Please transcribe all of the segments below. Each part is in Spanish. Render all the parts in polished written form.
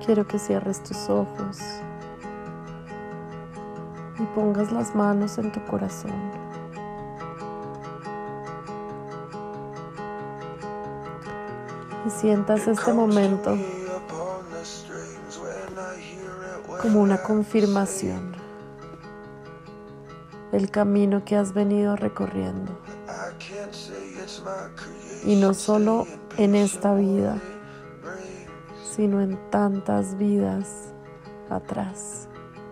Quiero que cierres tus ojos y pongas las manos en tu corazón. Y sientas este momento como una confirmación del camino que has venido recorriendo. Y no solo en esta vida, sino en tantas vidas atrás.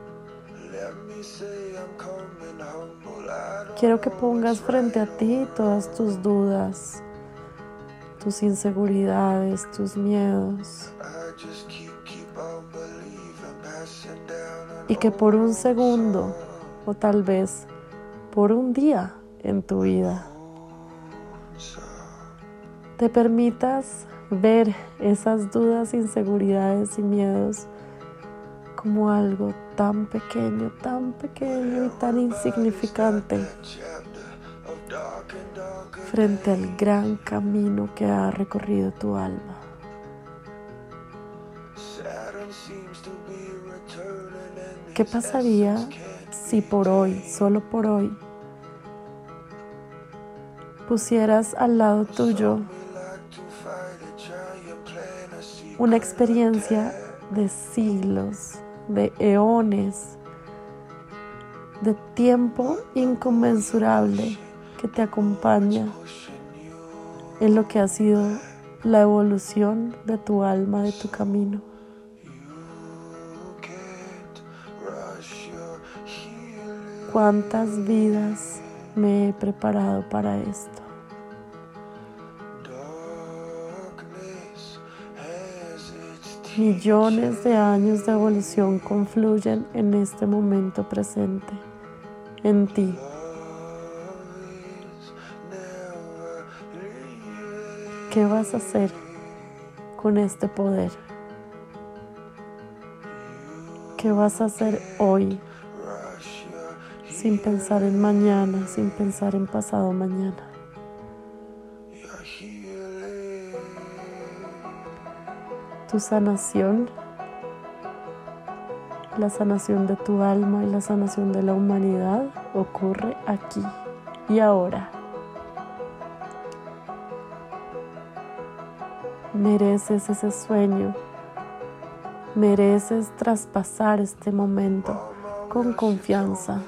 Quiero que pongas frente a ti todas tus dudas, tus inseguridades, tus miedos. Y que por un segundo, o tal vez por un día en tu vida, te permitas ver esas dudas, inseguridades y miedos como algo tan pequeño y tan insignificante frente al gran camino que ha recorrido tu alma. ¿Qué pasaría si por hoy, solo por hoy, pusieras al lado tuyo una experiencia de siglos, de eones, de tiempo inconmensurable que te acompaña en lo que ha sido la evolución de tu alma, de tu camino? ¿Cuántas vidas me he preparado para esto? Millones de años de evolución confluyen en este momento presente, en ti. ¿Qué vas a hacer con este poder? ¿Qué vas a hacer hoy? Sin pensar en mañana, sin pensar en pasado mañana. Tu sanación, la sanación de tu alma y la sanación de la humanidad ocurre aquí y ahora. Mereces ese sueño, mereces traspasar este momento con confianza.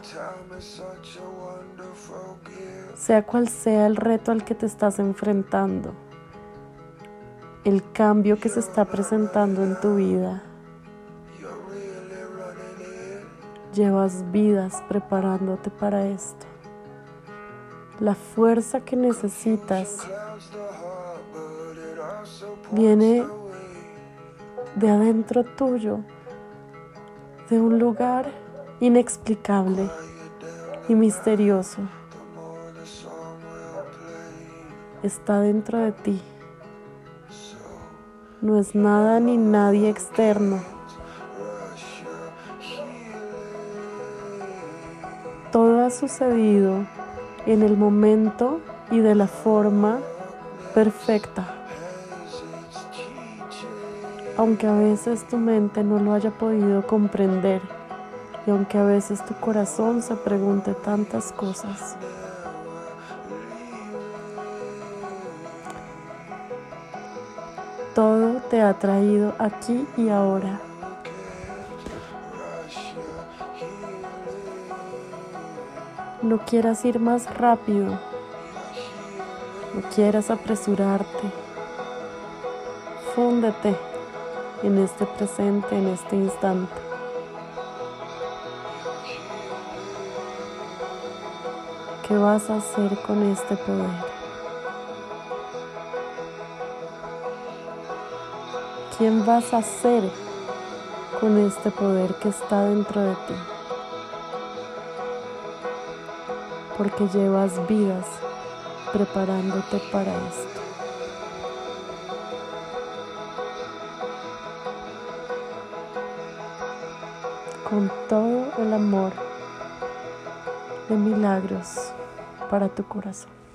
Sea cual sea el reto al que te estás enfrentando, el cambio que se está presentando en tu vida, llevas vidas preparándote para esto. La fuerza que necesitas viene de adentro tuyo, de un lugar inexplicable y misterioso. Está dentro de ti. No es nada ni nadie externo. Todo ha sucedido en el momento y de la forma perfecta. Aunque a veces tu mente no lo haya podido comprender y aunque a veces tu corazón se pregunte tantas cosas. Todo te ha traído aquí y ahora. No quieras ir más rápido, no quieras apresurarte. Fúndete en este presente, en este instante. ¿Qué vas a hacer con este poder? ¿Quién vas a ser con este poder que está dentro de ti? Porque llevas vidas preparándote para esto. Con todo el amor de Milagros para tu corazón.